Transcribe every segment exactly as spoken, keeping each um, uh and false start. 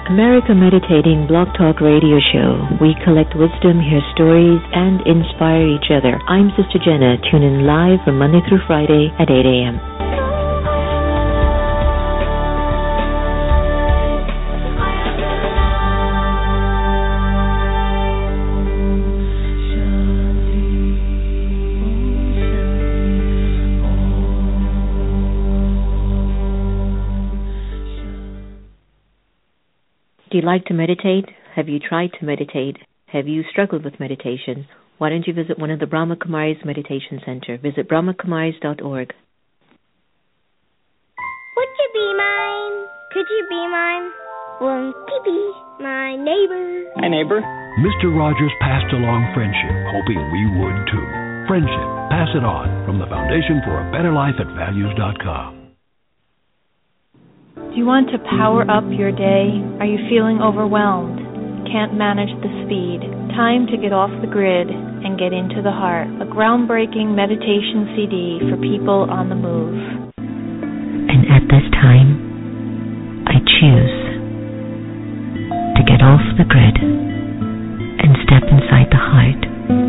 America Meditating Blog Talk Radio Show. We collect wisdom, hear stories, and inspire each other. I'm Sister Jenna. Tune in live from Monday through Friday at eight a.m. Do you like to meditate? Have you tried to meditate? Have you struggled with meditation? Why don't you visit one of the Brahma Kumaris Meditation Center? Visit brahma kumaris dot org. Would you be mine? Could you be mine? Won't you be my neighbor? Hi, neighbor. Mister Rogers passed along friendship, hoping we would too. Friendship. Pass it on from the Foundation for a Better Life at values dot com. Do you want to power up your day? Are you feeling overwhelmed? Can't manage the speed? Time to get off the grid and get into the heart. A groundbreaking meditation C D for people on the move. And at this time, I choose to get off the grid and step inside the heart.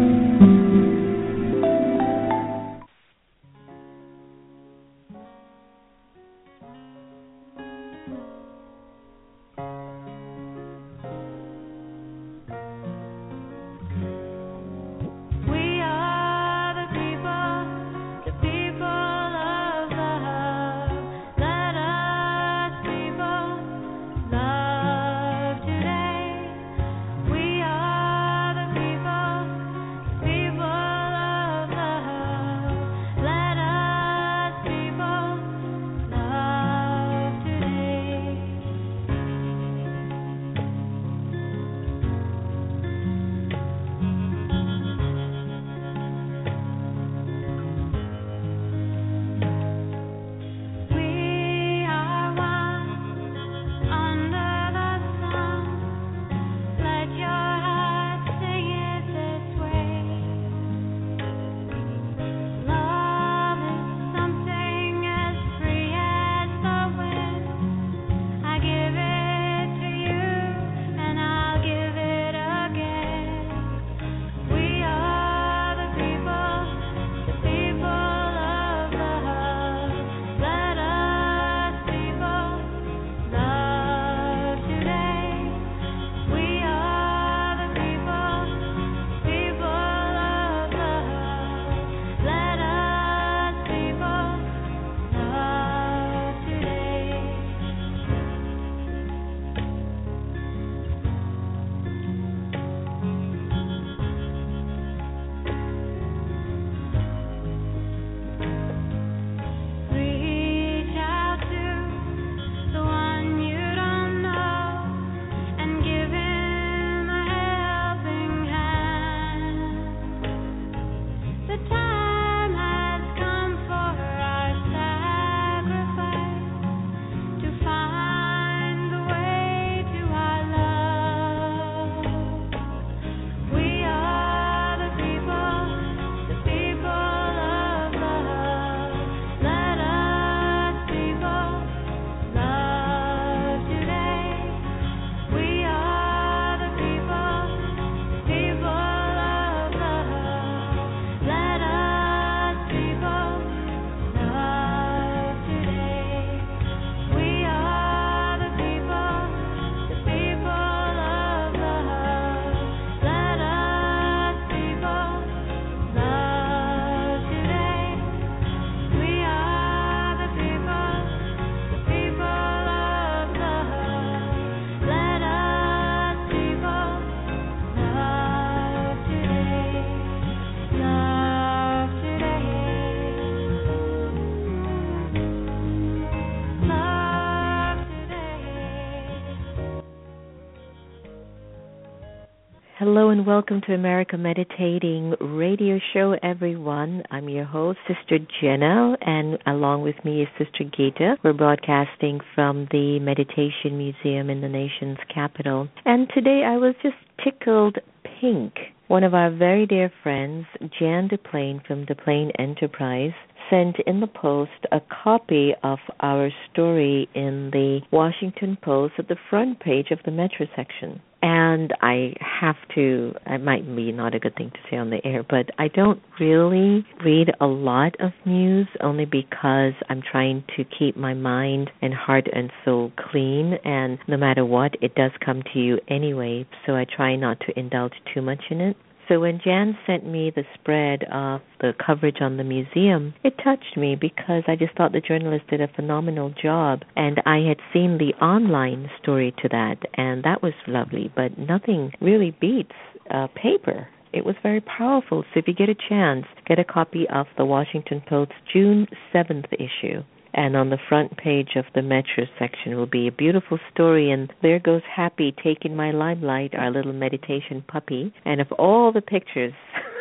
Hello and welcome to America Meditating Radio Show, everyone. I'm your host, Sister Jenna, and along with me is Sister Gita. We're broadcasting from the Meditation Museum in the nation's capital. And today I was just tickled pink. One of our very dear friends, Jan Duplain from Duplain Enterprise, sent in the post a copy of our story in the Washington Post at the front page of the Metro section. And I have to, it might be not a good thing to say on the air, but I don't really read a lot of news only because I'm trying to keep my mind and heart and soul clean. And no matter what, it does come to you anyway, so I try not to indulge too much in it. So when Jan sent me the spread of the coverage on the museum, it touched me because I just thought the journalist did a phenomenal job. And I had seen the online story to that, and that was lovely, but nothing really beats uh, paper. It was very powerful. So if you get a chance, get a copy of the Washington Post's June seventh issue. And on the front page of the Metro section will be a beautiful story, and there goes Happy taking my limelight, our little meditation puppy. And of all the pictures,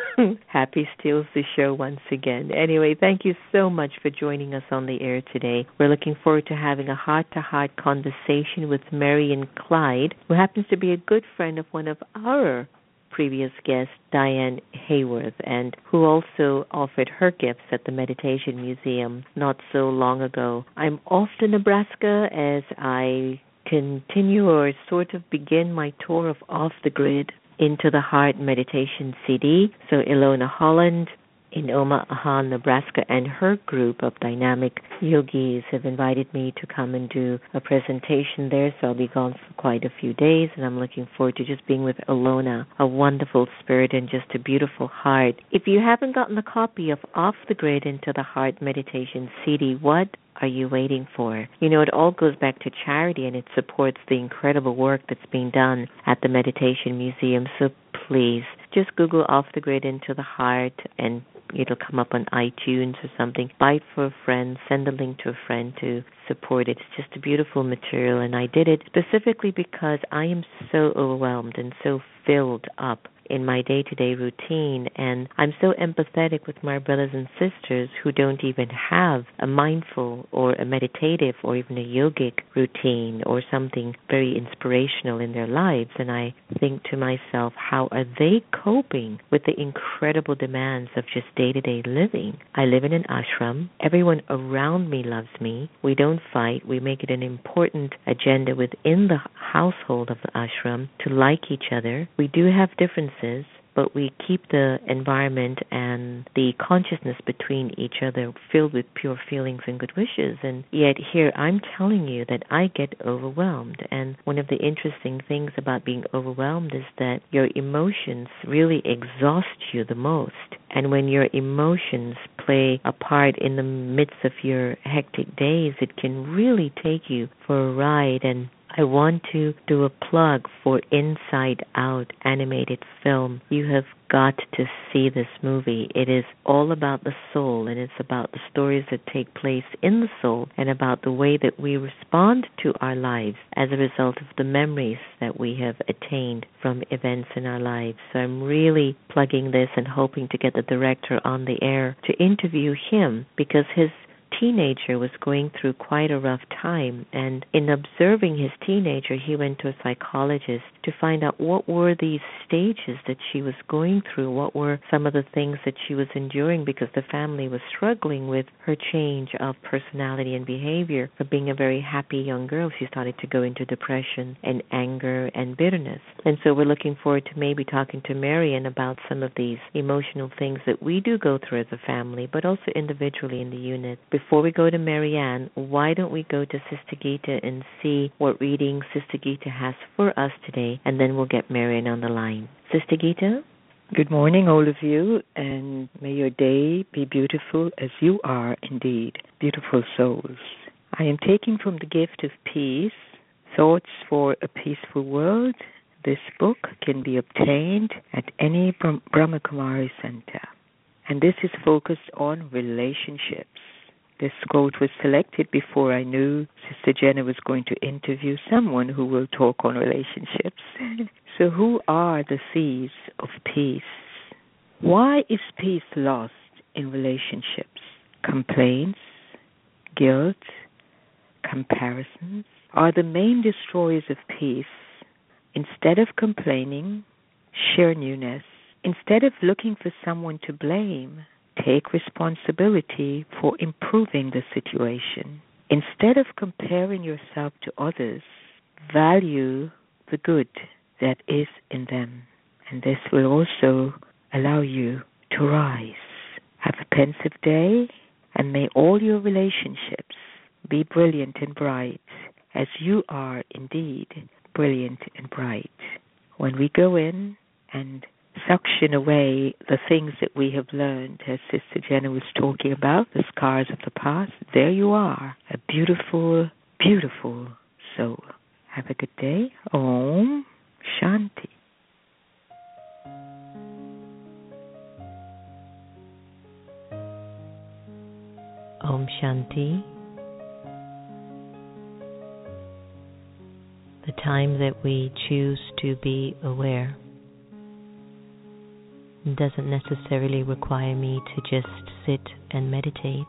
Happy steals the show once again. Anyway, thank you so much for joining us on the air today. We're looking forward to having a heart-to-heart conversation with Marian Clyde, who happens to be a good friend of one of our previous guest, Diane Hayworth, and who also offered her gifts at the Meditation Museum not so long ago. I'm off to Nebraska as I continue or sort of begin my tour of Off the Grid Into the Heart Meditation C D. So Ilona Holland in Omaha, Nebraska, and her group of dynamic yogis have invited me to come and do a presentation there, so I'll be gone for quite a few days, and I'm looking forward to just being with Ilona, a wonderful spirit and just a beautiful heart. If you haven't gotten a copy of Off the Grid Into the Heart Meditation C D, what are you waiting for? You know, it all goes back to charity, and it supports the incredible work that's being done at the Meditation Museum, so please, just Google Off the Grid Into the Heart, and it'll come up on iTunes or something. Buy it for a friend, send a link to a friend to support it. It's just a beautiful material, and I did it specifically because I am so overwhelmed and so filled up in my day-to-day routine, and I'm so empathetic with my brothers and sisters who don't even have a mindful or a meditative or even a yogic routine or something very inspirational in their lives, and I think to myself, how are they coping with the incredible demands of just day-to-day living? I live in an ashram. Everyone around me loves me. We don't fight. We make it an important agenda within the household of the ashram to like each other. We do have differences, but we keep the environment and the consciousness between each other filled with pure feelings and good wishes. And yet here I'm telling you that I get overwhelmed. And one of the interesting things about being overwhelmed is that your emotions really exhaust you the most. And when your emotions play a part in the midst of your hectic days, it can really take you for a ride. And I want to do a plug for Inside Out animated film. You have got to see this movie. It is all about the soul, and it's about the stories that take place in the soul and about the way that we respond to our lives as a result of the memories that we have attained from events in our lives. So I'm really plugging this and hoping to get the director on the air to interview him, because his teenager was going through quite a rough time, and in observing his teenager, he went to a psychologist to find out what were these stages that she was going through, what were some of the things that she was enduring, because the family was struggling with her change of personality and behavior. From being a very happy young girl, she started to go into depression and anger and bitterness. And so we're looking forward to maybe talking to Marian about some of these emotional things that we do go through as a family, but also individually in the unit. Before we go to Marianne, why don't we go to Sister Gita and see what reading Sister Gita has for us today, and then we'll get Marianne on the line. Sister Gita? Good morning, all of you, and may your day be beautiful as you are indeed, beautiful souls. I am taking from the Gift of Peace, Thoughts for a Peaceful World. This book can be obtained at any Brahma Kumari Center, and this is focused on relationships. This quote was selected before I knew Sister Jenna was going to interview someone who will talk on relationships. So who are the thieves of peace? Why is peace lost in relationships? Complaints, guilt, comparisons are the main destroyers of peace. Instead of complaining, share newness. Instead of looking for someone to blame, take responsibility for improving the situation. Instead of comparing yourself to others, value the good that is in them. And this will also allow you to rise. Have a pensive day, and may all your relationships be brilliant and bright, as you are indeed brilliant and bright. When we go in and suction away the things that we have learned, as Sister Jenna was talking about, the scars of the past, there you are, a beautiful, beautiful soul. Have a good day. Om Shanti. Om Shanti. The time that we choose to be aware doesn't necessarily require me to just sit and meditate.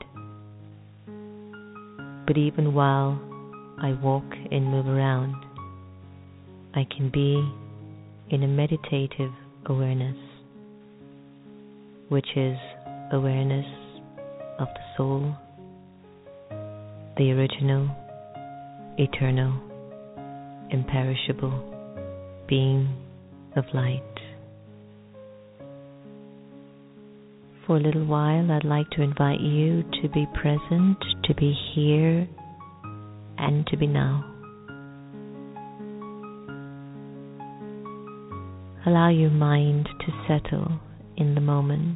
But even while I walk and move around, I can be in a meditative awareness, which is awareness of the soul, the original, eternal, imperishable being of light. For a little while, I'd like to invite you to be present, to be here, and to be now. Allow your mind to settle in the moment,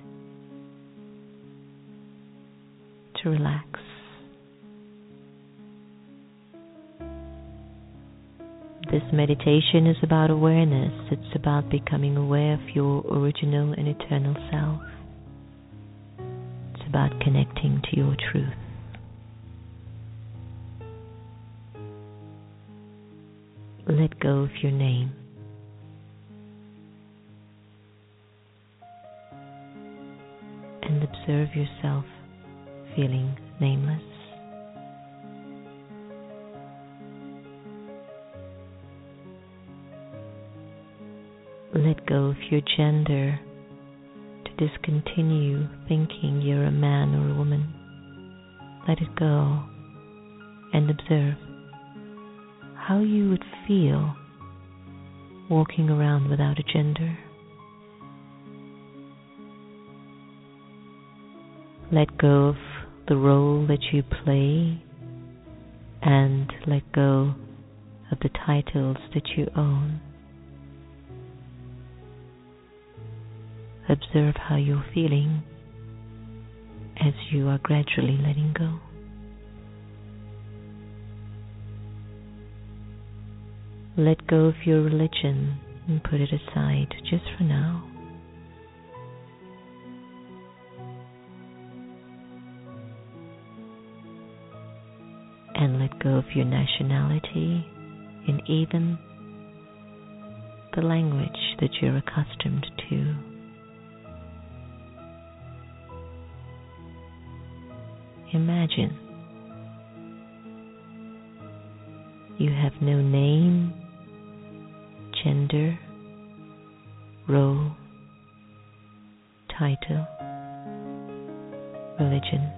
to relax. This meditation is about awareness. It's about becoming aware of your original and eternal self. It's about connecting to your truth. Let go of your name. And observe yourself feeling nameless. Let go of your gender, to discontinue thinking you're a man or a woman. Let it go and observe how you would feel walking around without a gender. Let go of the role that you play and let go of the titles that you own. Observe how you're feeling as you are gradually letting go. Let go of your religion and put it aside just for now. And let go of your nationality and even the language that you're accustomed to. Imagine you have no name, gender, role, title, religion,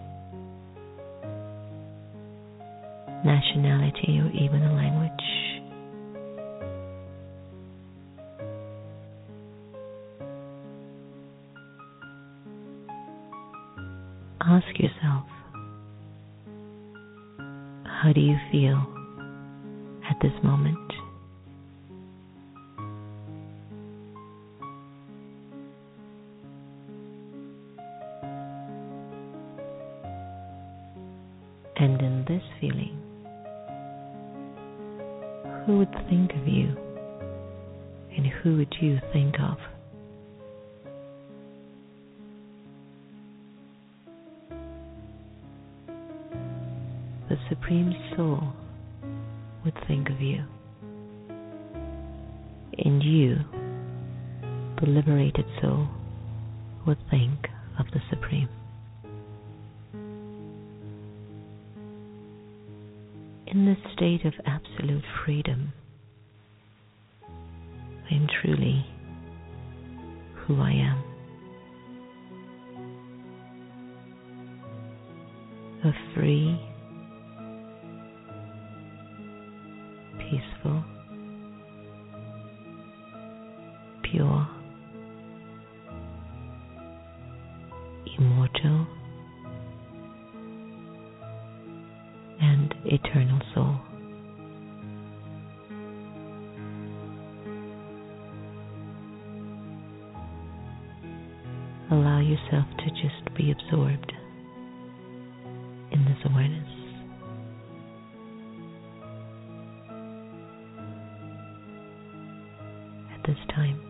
nationality, or even a language. Ask yourself, how do you feel at this moment? And in this feeling, who would think of you and who would you think of? The Supreme Soul would think of you, and you, the liberated soul, would think of the Supreme. In this state of absolute freedom, I am truly who I am. a free, peaceful, pure, immortal, and eternal soul. Allow yourself to just be absorbed in this awareness. At this time.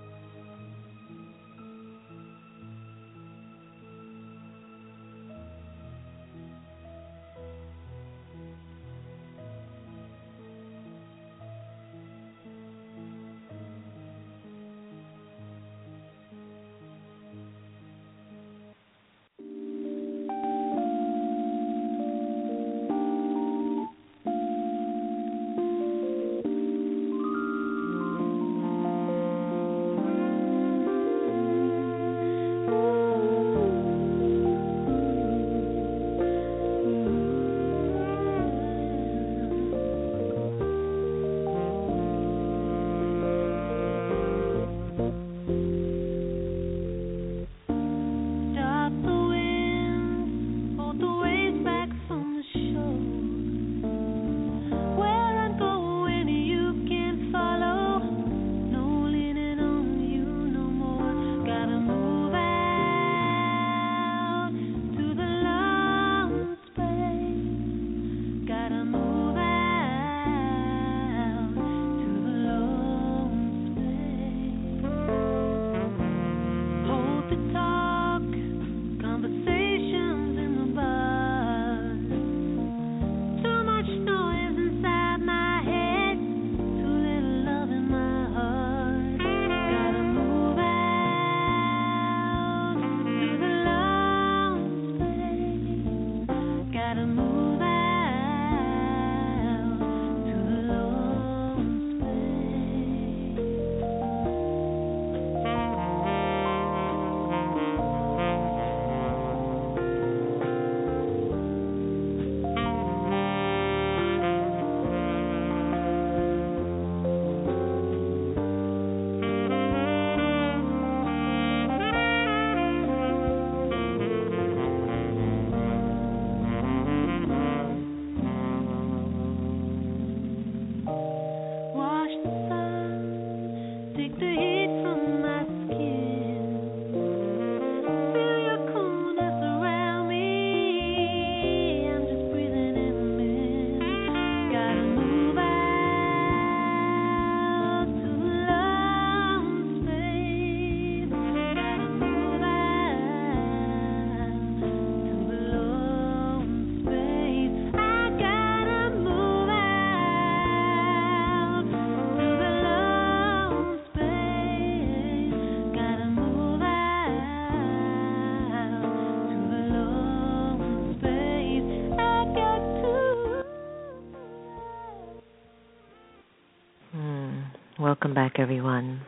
Welcome back, everyone.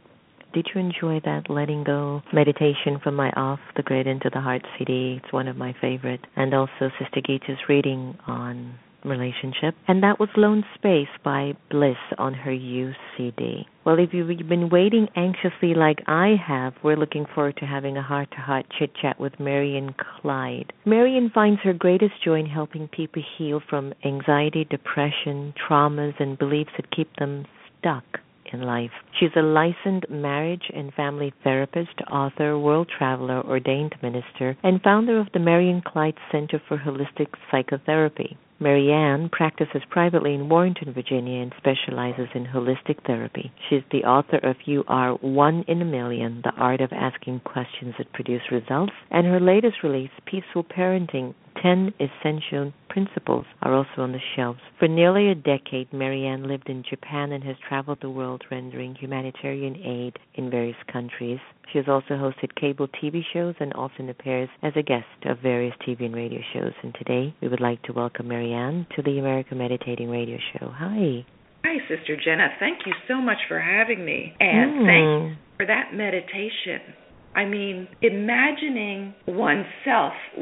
Did you enjoy that letting go meditation from my Off the Grid into the Heart C D? It's one of my favorite. And also Sister Gita's reading on relationship. And that was Lone Space by Bliss on her U C D. Well, if you've been waiting anxiously like I have, we're looking forward to having a heart-to-heart chit-chat with Marian Clyde. Marian finds her greatest joy in helping people heal from anxiety, depression, traumas, and beliefs that keep them stuck in life. She's a licensed marriage and family therapist, author, world traveler, ordained minister, and founder of the Marian Clyde Center for Holistic Psychotherapy. Marianne practices privately in Warrenton, Virginia, and specializes in holistic therapy. She's the author of You Are One in a Million, The Art of Asking Questions That Produce Results, and her latest release, Peaceful Parenting, Ten Essential Principles, are also on the shelves. For nearly a decade, Marianne lived in Japan and has traveled the world rendering humanitarian aid in various countries. She has also hosted cable T V shows and often appears as a guest of various T V and radio shows. And today, we would like to welcome Marianne to the America Meditating Radio Show. Hi. Hi, Sister Jenna. Thank you so much for having me. And mm. thanks for that meditation. I mean, imagining oneself with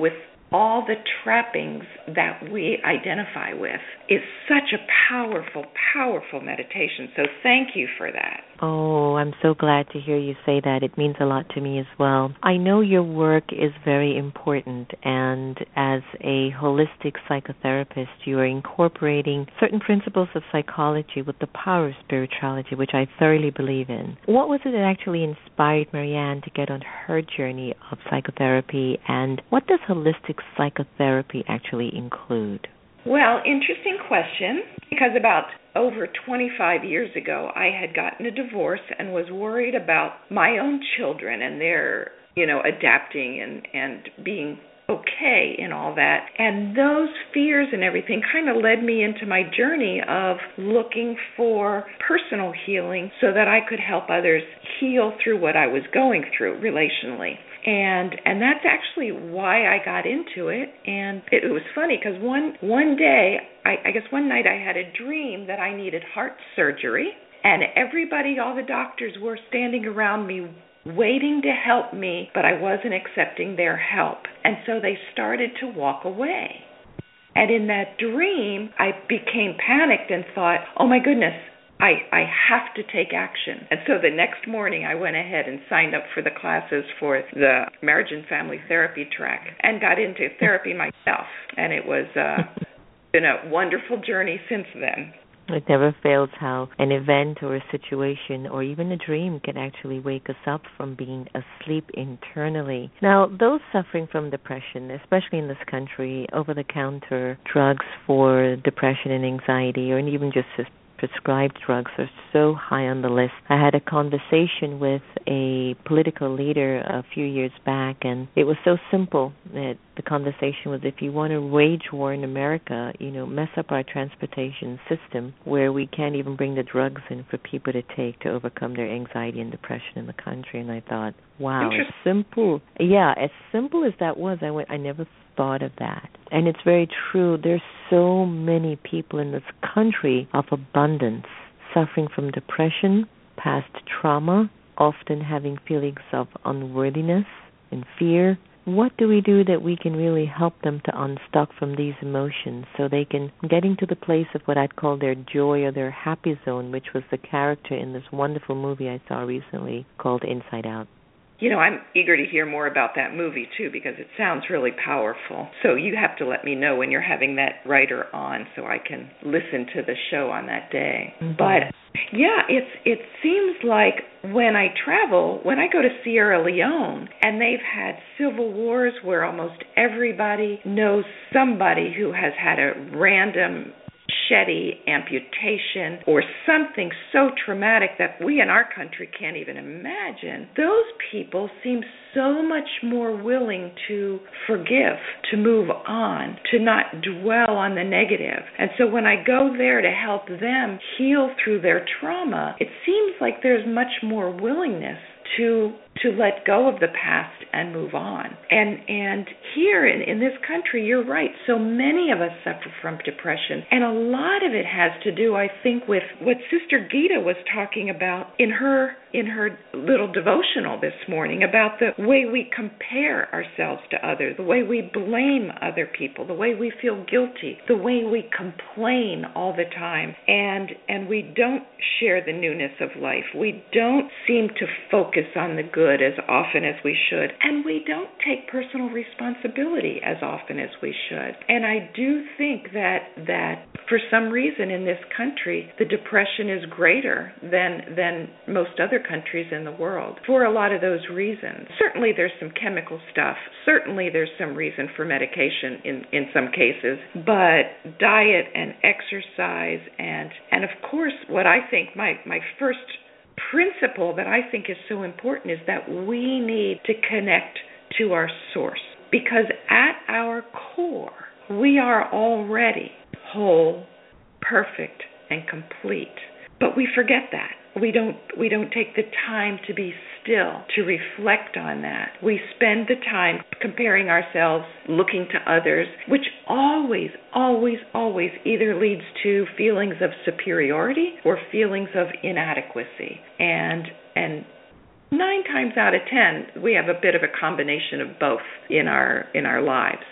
all the trappings that we identify with is such a powerful, powerful meditation. So thank you for that. Oh, I'm so glad to hear you say that. It means a lot to me as well. I know your work is very important, and as a holistic psychotherapist, you are incorporating certain principles of psychology with the power of spirituality, which I thoroughly believe in. What was it that actually inspired Marianne to get on her journey of psychotherapy, and what does holistic psychotherapy actually include? Well, interesting question, because about over twenty-five years ago, I had gotten a divorce and was worried about my own children and their, you know, adapting and, and being okay in all that. And those fears and everything kind of led me into my journey of looking for personal healing so that I could help others heal through what I was going through relationally. And and that's actually why I got into it. And it, it was funny because one one day, I, I guess one night I had a dream that I needed heart surgery, and everybody, all the doctors were standing around me waiting to help me, but I wasn't accepting their help. And so they started to walk away. And in that dream, I became panicked and thought, oh my goodness, I, I have to take action. And so the next morning I went ahead and signed up for the classes for the marriage and family therapy track and got into therapy myself. And it was uh, been a wonderful journey since then. It never fails how an event or a situation or even a dream can actually wake us up from being asleep internally. Now, those suffering from depression, especially in this country, over-the-counter drugs for depression and anxiety, or even just prescribed drugs are so high on the list. I had a conversation with a political leader a few years back, and it was so simple. That the conversation was, if you want to wage war in America, you know, mess up our transportation system where we can't even bring the drugs in for people to take to overcome their anxiety and depression in the country. And I thought, wow, as simple. Yeah, as simple as that was, I went, I never thought of that. And it's very true. There's so many people in this country of abundance suffering from depression, past trauma, often having feelings of unworthiness and fear. What do we do that we can really help them to unstuck from these emotions so they can get into the place of what I'd call their joy or their happy zone, which was the character in this wonderful movie I saw recently called Inside Out? You know, I'm eager to hear more about that movie, too, because it sounds really powerful. So you have to let me know when you're having that writer on so I can listen to the show on that day. Mm-hmm. But, yeah, it's it seems like when I travel, when I go to Sierra Leone, and they've had civil wars where almost everybody knows somebody who has had a random machete amputation or something so traumatic that we in our country can't even imagine, those people seem so much more willing to forgive, to move on, to not dwell on the negative. And so when I go there to help them heal through their trauma, it seems like there's much more willingness to to let go of the past and move on. And and here in, in this country, you're right, so many of us suffer from depression. And a lot of it has to do, I think, with what Sister Gita was talking about in her in her little devotional this morning, about the way we compare ourselves to others, the way we blame other people, the way we feel guilty, the way we complain all the time, and and we don't share the newness of life. We don't seem to focus on the good as often as we should, and we don't take personal responsibility as often as we should. And I do think that that for some reason in this country, the depression is greater than than most other countries in the world for a lot of those reasons. Certainly there's some chemical stuff. Certainly there's some reason for medication in, in some cases, but diet and exercise and and of course what I think my, my first principle that I think is so important is that we need to connect to our source, because at our core we are already whole, perfect, and complete. But we forget that. We don't we don't take the time to be still, to reflect on that. We spend the time comparing ourselves, looking to others, which always, always, always either leads to feelings of superiority or feelings of inadequacy. And and nine times out of ten, we have a bit of a combination of both in our in our lives.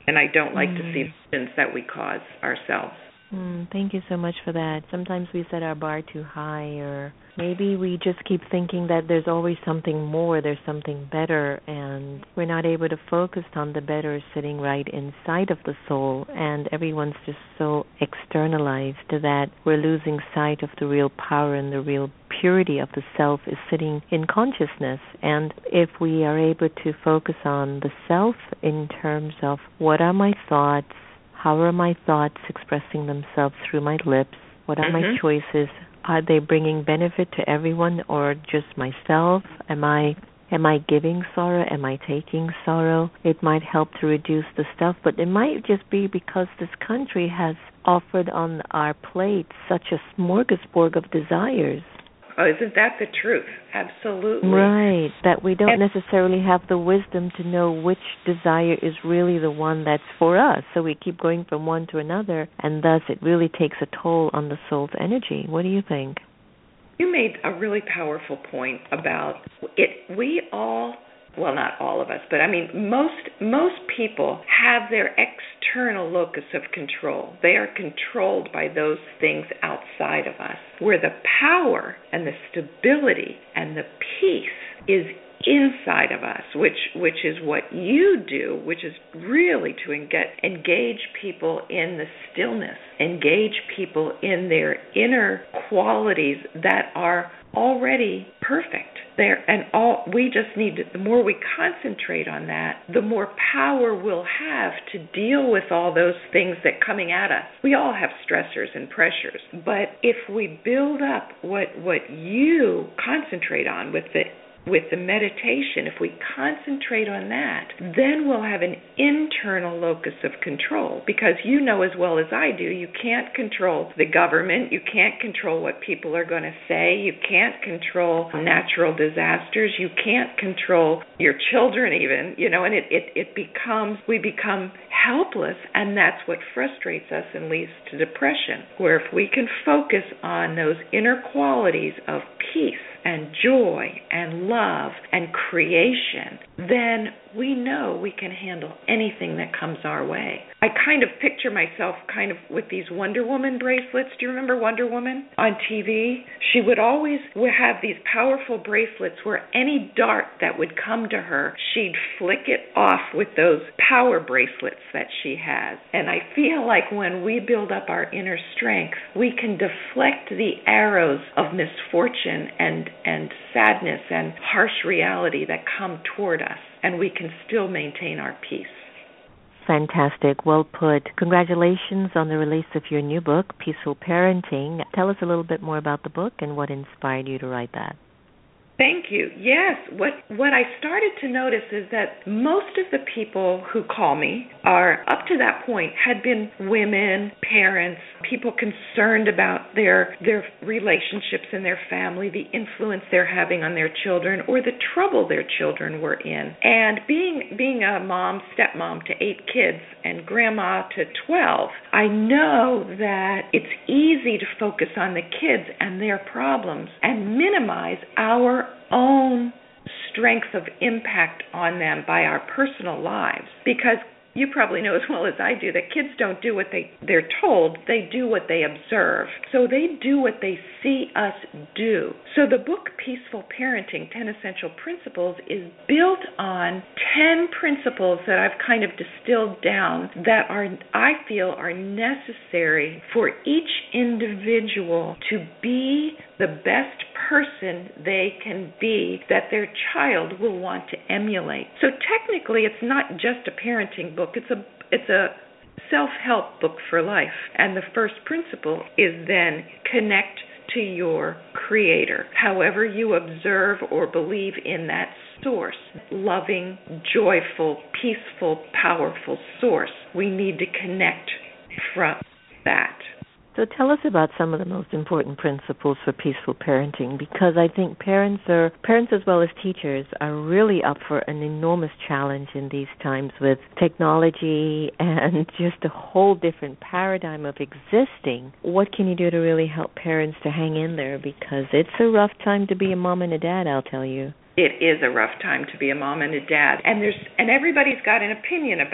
And I don't like mm. to see the sins that we cause ourselves. Mm, thank you so much for that. Sometimes we set our bar too high, or maybe we just keep thinking that there's always something more, there's something better, and we're not able to focus on the better sitting right inside of the soul, and everyone's just so externalized that we're losing sight of the real power and the real purity of the self is sitting in consciousness. And if we are able to focus on the self in terms of what are my thoughts, how are my thoughts expressing themselves through my lips? What are mm-hmm. my choices? Are they bringing benefit to everyone or just myself? Am I am I giving sorrow? Am I taking sorrow? It might help to reduce the stuff, but it might just be because this country has offered on our plate such a smorgasbord of desires. Oh, isn't that the truth? Absolutely. Right, that we don't and, necessarily have the wisdom to know which desire is really the one that's for us. So we keep going from one to another, and thus it really takes a toll on the soul's energy. What do you think? You made a really powerful point about it. We all, well, not all of us, but I mean most most people have their external locus of control. They are controlled by those things outside of us, where the power and the stability and the peace is inside of us, which which is what you do, which is really to engage, engage people in the stillness, engage people in their inner qualities that are already perfect. There and all we just need to, the more we concentrate on that, the more power we'll have to deal with all those things that coming at us. We all have stressors and pressures, but if we build up what what you concentrate on with the with the meditation, if we concentrate on that, then we'll have an internal locus of control, because you know as well as I do, you can't control the government, you can't control what people are going to say, you can't control natural disasters, you can't control your children even, you know, and it, it, it becomes, we become helpless, and that's what frustrates us and leads to depression, where if we can focus on those inner qualities of peace and joy and love and creation, then we know we can handle anything that comes our way. I kind of picture myself kind of with these Wonder Woman bracelets. Do you remember Wonder Woman on T V? She would always have these powerful bracelets where any dart that would come to her, she'd flick it off with those power bracelets that she has. And I feel like when we build up our inner strength, we can deflect the arrows of misfortune and, and sadness and harsh reality that come toward us, and we can still maintain our peace. Fantastic. Well put. Congratulations on the release of your new book, Peaceful Parenting. Tell us a little bit more about the book and what inspired you to write that. Thank you. Yes, what what I started to notice is that most of the people who call me are, up to that point, had been women, parents, people concerned about their their relationships in their family, the influence they're having on their children, or the trouble their children were in. And being being a mom, stepmom to eight kids and grandma to twelve, I know that it's easy to focus on the kids and their problems and minimize our own strength of impact on them by our personal lives, because you probably know as well as I do that kids don't do what they, they're told, they do what they observe. So they do what they see us do. So the book Peaceful Parenting, ten Essential Principles, is built on ten principles that I've kind of distilled down that are, I feel, are necessary for each individual to be the best person they can be, that their child will want to emulate. So technically it's not just a parenting book, it's a it's a self-help book for life. And the first principle is then connect to your creator. However you observe or believe in that source, loving, joyful, peaceful, powerful source, we need to connect from that. So tell us about some of the most important principles for peaceful parenting, because I think parents are parents as well as teachers are really up for an enormous challenge in these times with technology and just a whole different paradigm of existing. What can you do to really help parents to hang in there? Because it's a rough time to be a mom and a dad, I'll tell you. It is a rough time to be a mom and a dad, and there's and everybody's got an opinion about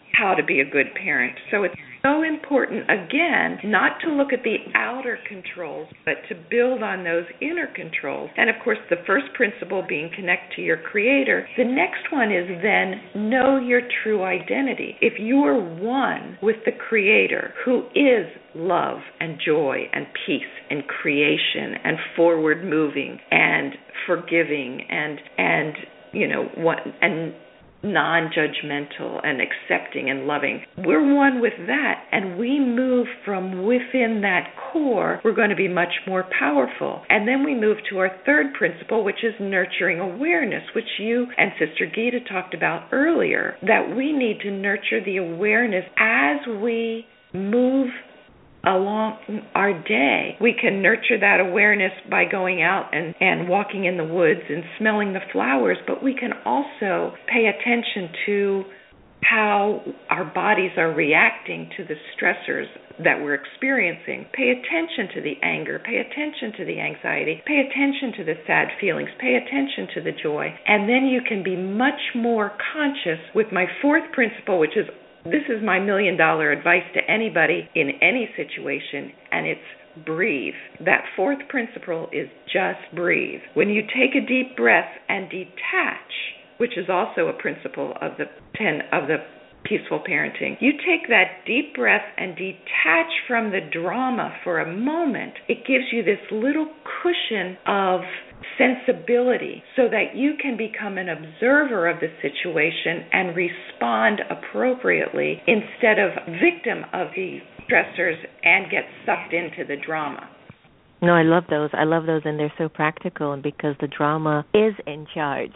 how to be a good parent. So it's so important, again, not to look at the outer controls, but to build on those inner controls. And, of course, the first principle being connect to your Creator. The next one is then know your true identity. If you are one with the Creator, who is love and joy and peace and creation and forward moving and forgiving and, and you know, what, and non-judgmental and accepting and loving. We're one with that, and we move from within that core. We're going to be much more powerful. And then we move to our third principle, which is nurturing awareness, which you and Sister Gita talked about earlier, that we need to nurture the awareness as we move along our day. We can nurture that awareness by going out and, and walking in the woods and smelling the flowers, but we can also pay attention to how our bodies are reacting to the stressors that we're experiencing. Pay attention to the anger, pay attention to the anxiety, pay attention to the sad feelings, pay attention to the joy, and then you can be much more conscious with my fourth principle, which is this is my million dollar advice to anybody in any situation, and it's breathe. That fourth principle is just breathe. When you take a deep breath and detach, which is also a principle of the ten of the peaceful parenting, you take that deep breath and detach from the drama for a moment. It gives you this little cushion of sensibility so that you can become an observer of the situation and respond appropriately instead of victim of the stressors and get sucked into the drama. No, I love those. I love those, and they're so practical, and because the drama is in charge.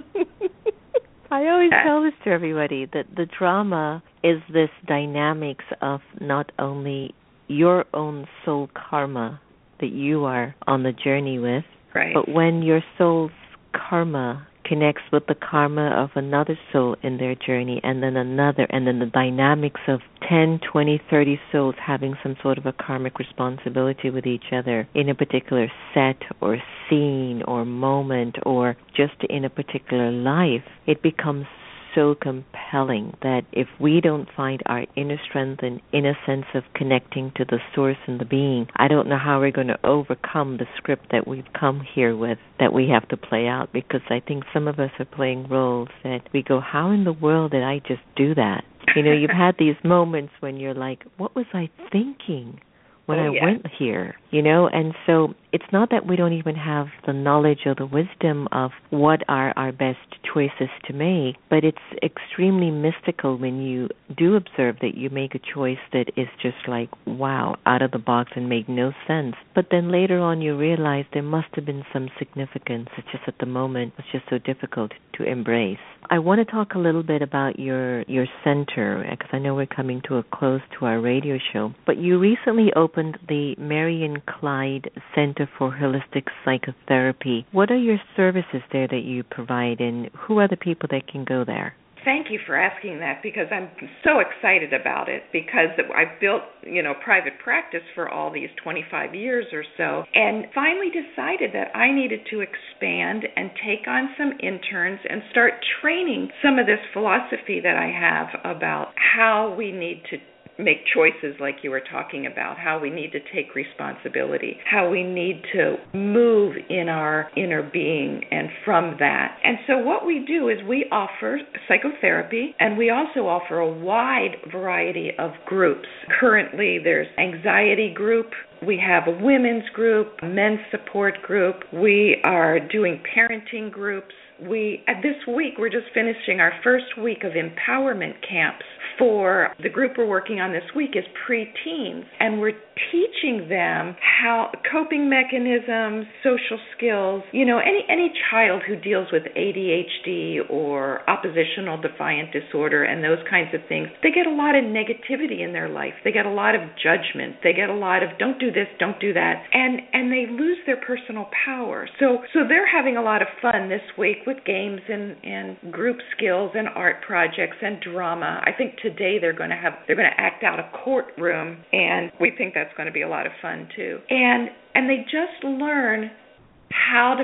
I always tell this to everybody, that the drama is this dynamics of not only your own soul karma that you are on the journey with, right, but when your soul's karma connects with the karma of another soul in their journey, and then another, and then the dynamics of ten, twenty, thirty souls having some sort of a karmic responsibility with each other in a particular set or scene or moment or just in a particular life, it becomes so compelling that if we don't find our inner strength and inner sense of connecting to the source and the being, I don't know how we're going to overcome the script that we've come here with, that we have to play out, because I think some of us are playing roles that we go, how in the world did I just do that? You know, you've had these moments when you're like, what was I thinking when oh, I yeah. went here? You know, and so it's not that we don't even have the knowledge or the wisdom of what are our best choices to make, but it's extremely mystical when you do observe that you make a choice that is just like, wow, out of the box and make no sense. But then later on you realize there must have been some significance. It's just at the moment it's just so difficult to embrace. I want to talk a little bit about your, your center, because I know we're coming to a close to our radio show, but you recently opened the Marion Clyde Center for Holistic Psychotherapy. What are your services there that you provide, and who are the people that can go there? Thank you for asking that, because I'm so excited about it, because I've built, you know, private practice for all these twenty-five years or so, and finally decided that I needed to expand and take on some interns and start training some of this philosophy that I have about how we need to make choices like you were talking about, how we need to take responsibility, how we need to move in our inner being and from that. And so what we do is we offer psychotherapy, and we also offer a wide variety of groups. Currently there's anxiety group, we have a women's group, a men's support group, we are doing parenting groups. We, at this week, we're just finishing our first week of empowerment camps for the group we're working on this week is preteens, and we're teaching them how coping mechanisms, social skills, you know, any any child who deals with A D H D or oppositional defiant disorder and those kinds of things, they get a lot of negativity in their life. They get a lot of judgment. They get a lot of don't do this, don't do that, and and they lose their personal power. So so they're having a lot of fun this week with games and, and group skills and art projects and drama. I think today they're going to have they're going to act out a courtroom, and we think that's going to be a lot of fun too. And and they just learn how to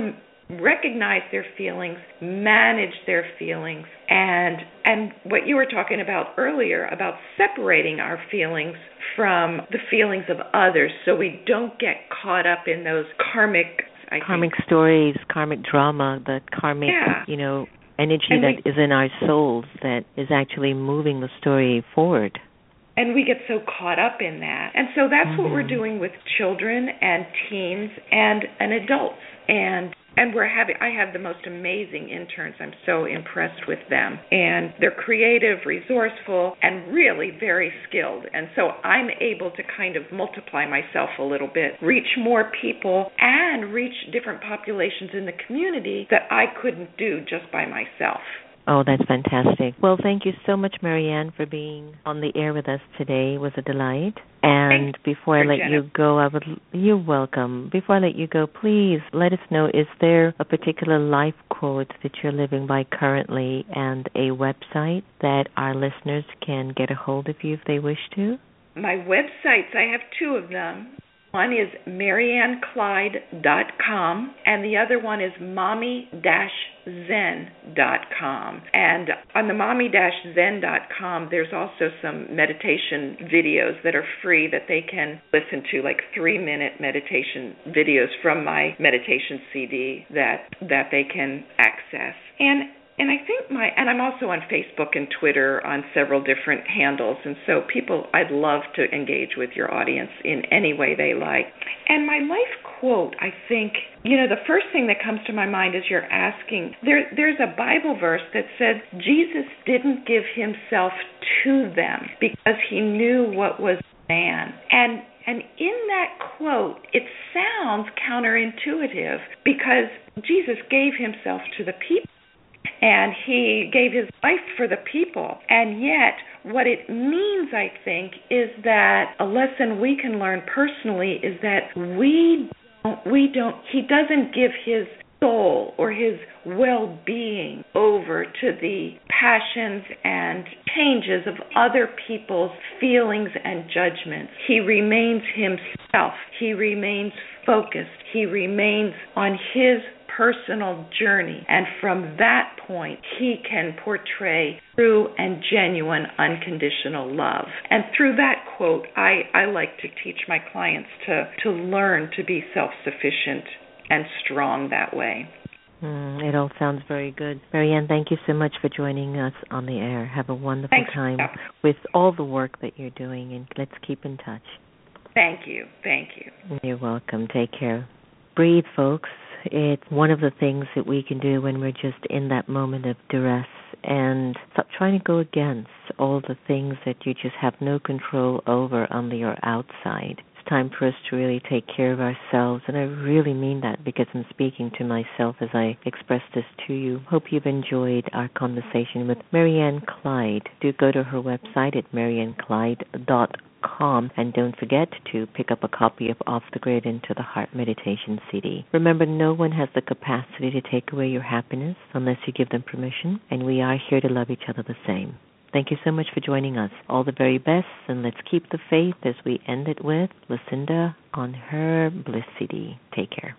recognize their feelings, manage their feelings, and and what you were talking about earlier about separating our feelings from the feelings of others so we don't get caught up in those karmic I karmic think. stories, karmic drama, the karmic, yeah. you know, energy and that we, is in our souls that is actually moving the story forward. And we get so caught up in that. And so that's mm-hmm. what we're doing with children and teens and, and adults. And and we're having I have the most amazing interns. I'm so impressed with them. And they're creative, resourceful, and really very skilled. And so I'm able to kind of multiply myself a little bit, reach more people, and reach different populations in the community that I couldn't do just by myself. Oh, that's fantastic. Well, thank you so much, Marianne, for being on the air with us today. It was a delight. And Thanks, before I let Jenna. you go, I would you're welcome. Before I let you go, please let us know, is there a particular life quote that you're living by currently and a website that our listeners can get a hold of you if they wish to? My websites, I have two of them. One is marianne clyde dot com, and the other one is mommy dash zen dot com. And on the mommy dash zen dot com, there's also some meditation videos that are free that they can listen to, like three-minute meditation videos from my meditation C D that that they can access. And And I think my, and I'm also on Facebook and Twitter on several different handles, and so people, I'd love to engage with your audience in any way they like. And my life quote, I think, you know, the first thing that comes to my mind as you're asking, there, there's a Bible verse that said Jesus didn't give himself to them because he knew what was man. And And in that quote, it sounds counterintuitive because Jesus gave himself to the people. And he gave his life for the people. And yet, what it means, I think, is that a lesson we can learn personally is that we don't, we don't, he doesn't give his soul or his well-being over to the passions and changes of other people's feelings and judgments. He remains himself. He remains focused. He remains on his personal journey, and from that point he can portray true and genuine unconditional love. And through that quote, I, I like to teach my clients to, to learn to be self-sufficient and strong that way. Mm, it all sounds very good. Marianne, thank you so much for joining us on the air. Have a wonderful Thanks, time yeah. with all the work that you're doing, and let's keep in touch. Thank you. Thank you. You're welcome. Take care. Breathe, folks. It's one of the things that we can do when we're just in that moment of duress, and stop trying to go against all the things that you just have no control over on your outside. It's time for us to really take care of ourselves, and I really mean that because I'm speaking to myself as I express this to you. Hope you've enjoyed our conversation with Marianne Clyde. Do go to her website at marianne clyde dot com, and don't forget to pick up a copy of Off the Grid Into the Heart Meditation C D. Remember, no one has the capacity to take away your happiness unless you give them permission, and we are here to love each other the same. Thank you so much for joining us. All the very best, and let's keep the faith as we end it with Lucinda on her Bliss C D. Take care.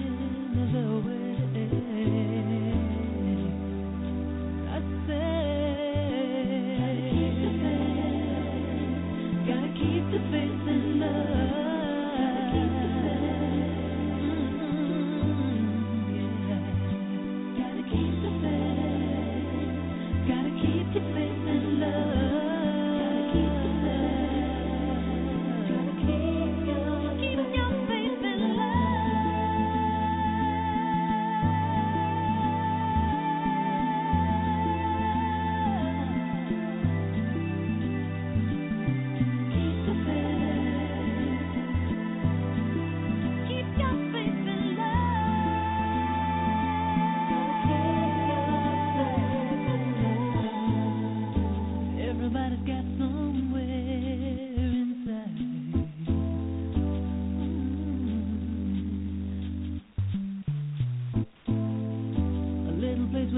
I said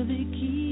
the key.